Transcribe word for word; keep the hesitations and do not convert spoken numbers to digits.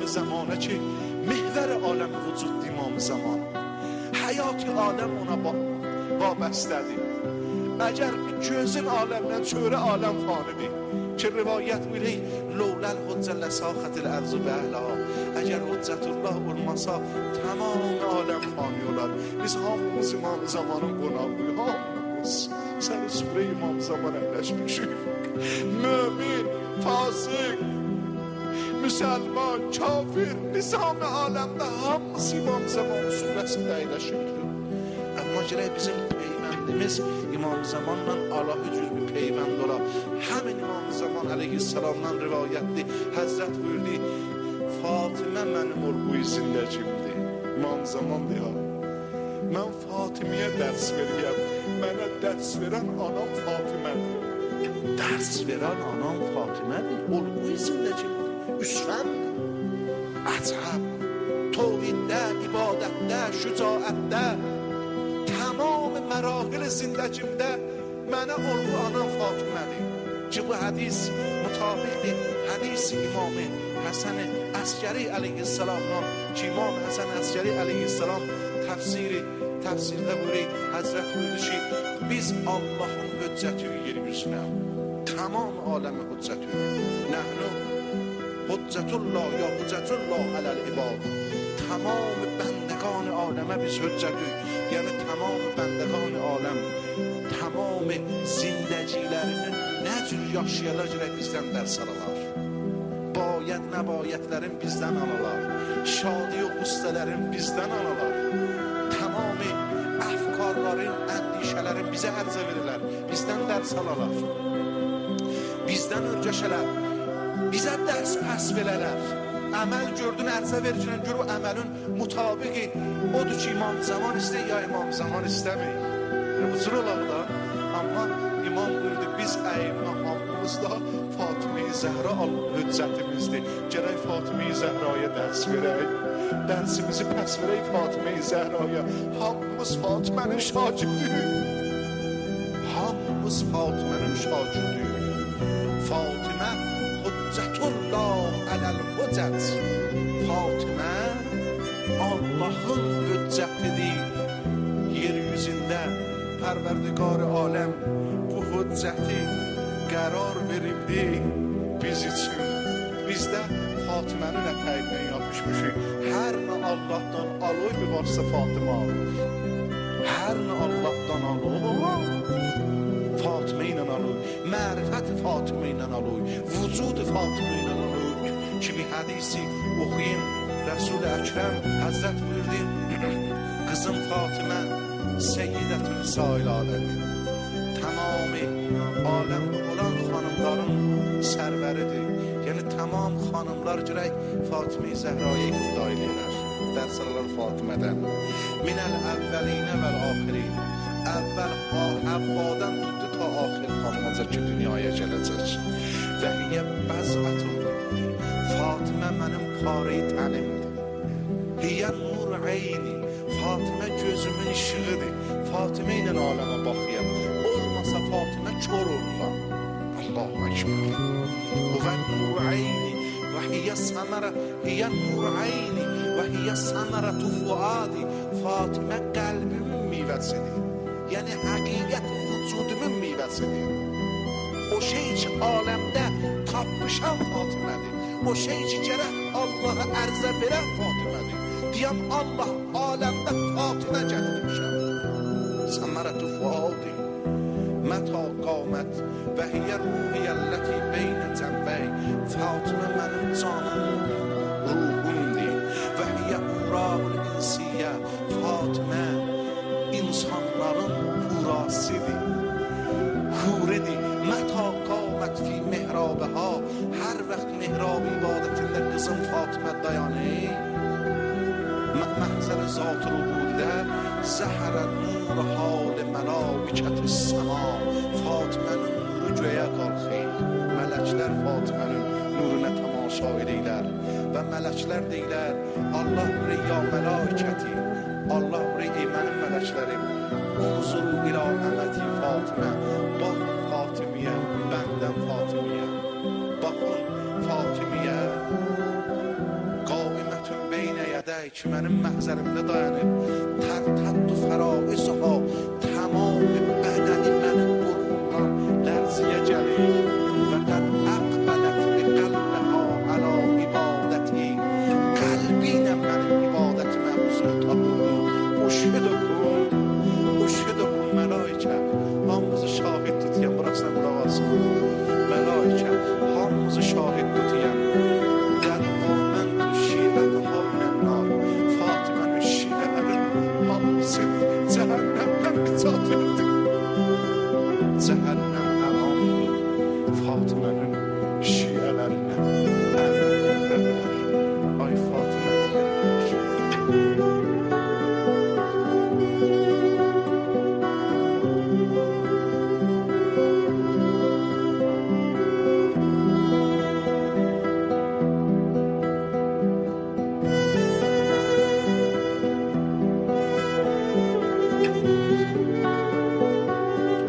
زمانه که محور عالم وجود امام زمان hayat alem ona vabastədir. Əgər gözün aləmdən çöhrə aləm fanidir ki rivayət bilir lowləl hüccəllə saxətil ərzu və əhləha. Əgər hüccətullah olmasa tamam aləm fani olar. Biz hamımız imam zamanın qonağıyıq, hamımız səni surə imam zaman əyləşmişik. Mömin, fasık, müsəlman, kafir, biz hamı aləmdə hamımız imam zaman surəsində əyləşikdir. Amma gərək bizim peyvəndimiz İmam Zamanla Allahı cür bir peyvənd ola. Həmin İmam Zaman əleyhissalamdan rivayətli Həzrət buyurdu, Fatimə mənim ol bu zindəcimdir. İmam Zaman deyər, mən Fatimiyə dərs veriyəm, mənə dərs verən anam Fatimədir. Dərs verən anam Fatimədir, ol bu zindəcimdir. Üsvənd, əcəb, tohiddə, ibadətdə, şücaətdə, tamam mərahil zindəcimdə mənə oldu anam Fatimədir. Ki bu hədis mütabiqdir hədis İmam Həsən Əskəri əleyhissalamdan ki İmam Həsən Əskəri əleyhissalam təfsiri təfsirdə buyuruyor, Həzrət buyurdu ki biz Allahın hüccəti yeryüzünə tamam aləmi hüccəti nəhnu hüccətullah ya hüccətullah aləl ibad tamam bəndəqan aləmə biz hüccəti yəni tamam bəndəqan aləm tamam zindəcilərinin nə cür yaşayalar gərək bizdən dərs alalar. Bayət nəbayətlərin bizdən alalar. Şadi o qüstələrin bizdən alalar. Tamamı əfkarların, əndişələrin bizə ərzə verirlər. Bizdən dərs alalar. Bizdən örgəşələr. Bizə dərs pəs verələr. Əməl gördün, ərzə vericilən gör o əməlin mutabiqi odur ki İmam Zaman istəyir ya İmam Zaman istəmir. Bu cür olar da. Amma İmam buyurdu biz əymə hamımızda Fatimə-i Zəhra hüccətimizdir. Gərək Fatimə-i Zəhraya dərs verək. Dərsimizi pəs verək Fatimə-i Zəhraya. Hamımız Fatimənin şagirdiyik. Hamımız Fatimənin şagirdiyik. Fatimə hüccətullah ələl hüccət. Fatimə Allahın hüccətidir. Yeryüzündə Pərverdigar aləm bu hüccəti qərar verildi biz üçün. Bizdə Fatimənin ətəyindən yapışmışıq. Hər nə Allahdan aloy bir varsa Fatimə alır. Hər nə Allahdan aloy Fatimə ilə aloy. Mərifət Fatimə ilə aloy. Vücud Fatimə ilə aloy. Ki bir hədisi oxuyun. Resul-i Əkrəm Həzrət buyurdu. Qızım Fatimə Seyyidətül Sail aləmin tamamı aləmdə olan xanımların sərvəridir. Yəni tamam xanımlar gərək Fatimə-i Zəhraya iqtida edirlər. Dərs alırlar Fatimədən. Minəl əvvəlinə vəl axirin. Əvvəl Həvvadan tutdu ta axir xanımaca ki dünyaya gələcək. Və hiyə bəzətun. Fatimə mənim pare-i tənimdir. Hiyə nur eyni. Fatimə gözümün işığıdır. Fatimə ilə aləmə baxıyam. Olmasa Fatimə kör olmam. Allahu Ekber. Huvə nur eyni və hiyə səmərə hiyə nur eyni və hiyə səmərə tufuadi. Fatimə qəlbimin meyvəsidir. Yəni həqiqət vücudumun meyvəsidir. O şey ki aləmdə tapmışam Fatimədir. O şey ki gərək Allah'a ərzə verən Fatimədir. Deyəm Allah aləmdə Fatimə gətirmişəm. Səmərətü fuadi Mətə qamət və hiyə ruhiyyəlləti beynə cəmbəy. Fatimə mənim canım ruhumdir. Və hiyə urağın insiyyə. Fatimə insanların hurasıdır. Huridir. Mətə qamət fi mehrabəhə. Hər vaxt mehrab ibadətində qızım Fatimə dayanır. Məhzər zat-ı rubudidə zəhərət nur hal məlabikət-i səma. Fatimənin nuru göyə qalxır. Mələklər Fatimənin nuruna tamaşa edirlər. Və mələklər deyilər, Allah riyya məlakəti. Allah riyya mənim mələklərim. Huzuru ilə əməti Fatimə. Baxın Fatimiyə, bəndən Fatimiyə. Baxın Fatimiyə. ki mənim məhzərimdə dayanıb, tərtəddu fəraizuha, tamam bədəni mənim qorxumdan lərziyə gəlir və qəd əqbələt bi qəlbəhə alə ibadəti, qəlbi ilə mənim ibadətimə huzur tapır. Uşhedəkum, uşhedəkum mələikə, hamımızı şahid tutuyam, burasına qulaq asın. Mələikə, hamımızı şahid tutuyam. Qəd aməntu şiətəhə minənnar, Fatimənin şiələrin hamısı cəhənnəmdən qıcat etdi.